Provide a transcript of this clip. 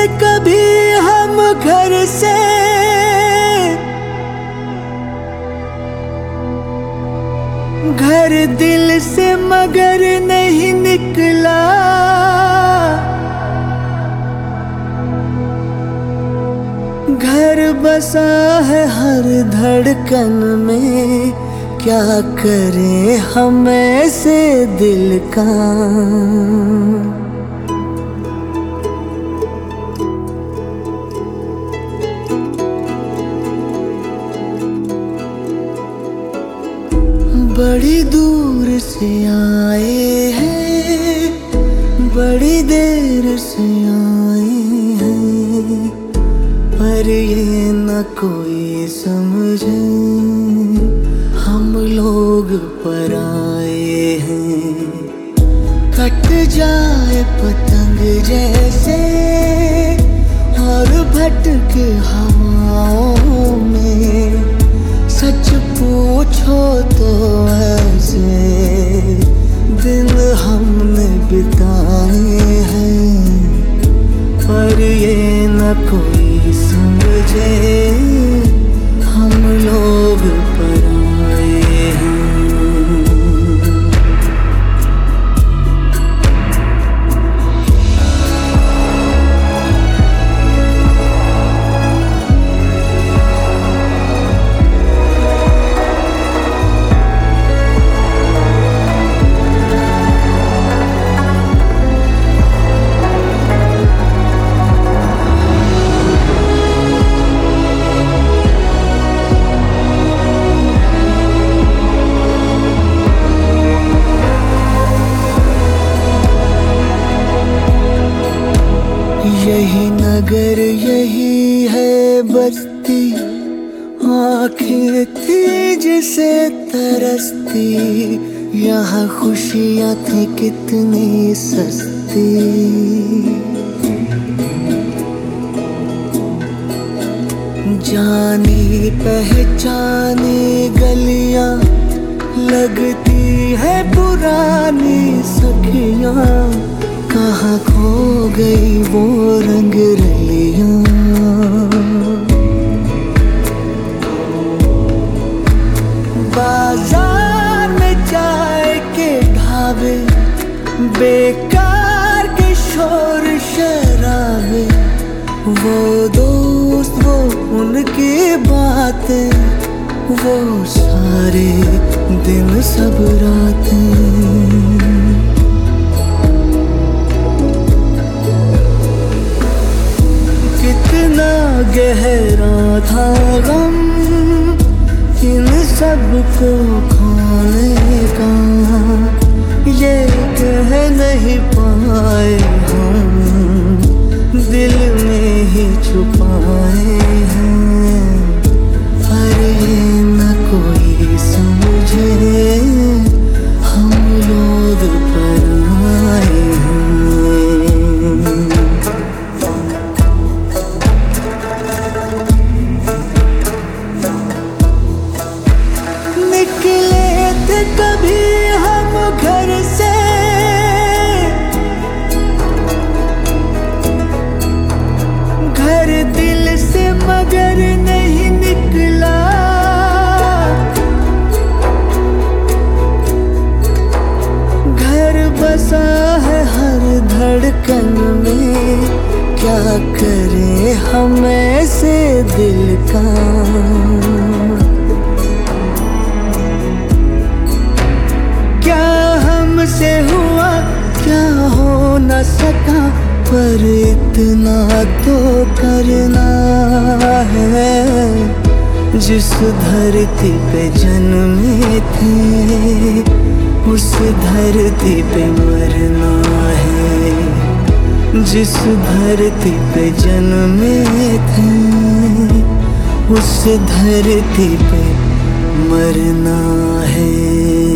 थे कभी हम घर से, घर दिल से मगर नहीं निकला। घर बसा है हर धड़कन में, क्या करें हम ऐसे दिल का। बड़ी दूर से आए हैं, बड़ी देर से आए हैं, पर ये न कोई समझे हम लोग पराए हैं। कट जाए पतंग जैसे और भटके हवाओं में, सच पूछो तो ऐसे दिन हमने बिताए हैं, पर ये न कोई समझे हम लोग पराए हैं। यही नगर यही है बस्ती, आँखें थी जिसे तरसती, यहाँ खुशियाँ थी कितनी सस्ती। जानी पहचानी गलियाँ लगती है पुरानी सखियाँ, कहाँ खो गई वो रंग रलियाँ। बाजार में चाय के ढाबे, बेकार के शोर शराबे, वो दोस्त वो उनकी बातें, वो सारे दिन सब रातें। कितना गहरा था गम इन सबको खोने का, ये कह नहीं पाए हम, दिल में ही छुपाए हैं, पर ये न कोई समझे हम लोग पराए हैं। कभी हम घर से, घर दिल से मगर नहीं निकला। घर बसा है हर धड़कन में, क्या करें हम ऐसे दिल का। से हुआ क्या हो न सका, पर इतना तो करना है, जिस धरती पे जन्मे थे उस धरती पे मरना है, जिस धरती पे जन्मे थे उस धरती पे मरना है।